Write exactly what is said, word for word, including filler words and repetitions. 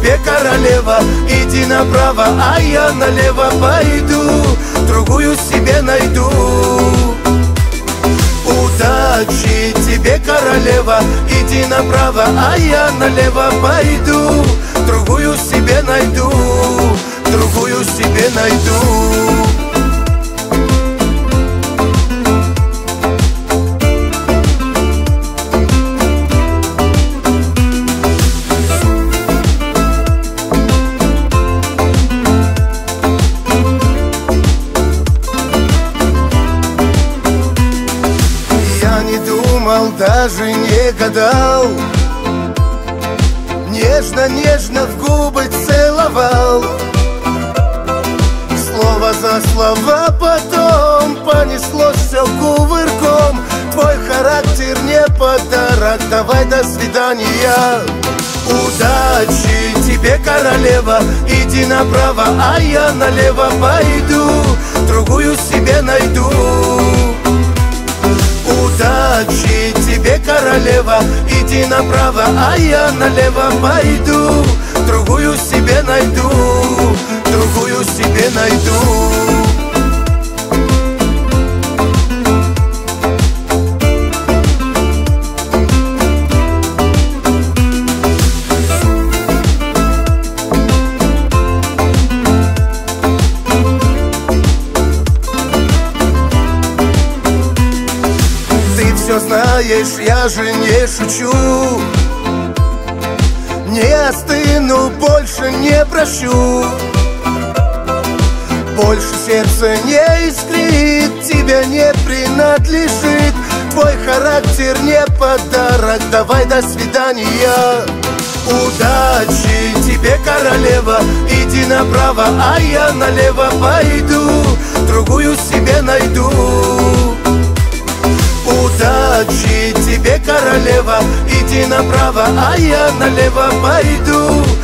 тебе, королева, иди направо, а я налево пойду, другую себе найду. Удачи тебе, королева, иди направо, а я налево пойду, другую себе найду, другую себе найду. Даже не гадал, нежно-нежно в губы целовал, слово за слово потом понеслось все кувырком. Твой характер не подарок, давай до свидания. Удачи тебе, королева, иди направо, а я налево пойду, другую себе найду. Удачи тебе, королева, иди направо, а я налево пойду, другую себе найду, другую себе найду. Все знаешь, я же не шучу, не остыну, больше не прощу. Больше сердце не искрит, тебе не принадлежит. Твой характер не подарок, давай до свидания. Удачи тебе, королева, иди направо, а я налево пойду, другую себе найду. Удачи тебе, королева, иди направо, а я налево пойду,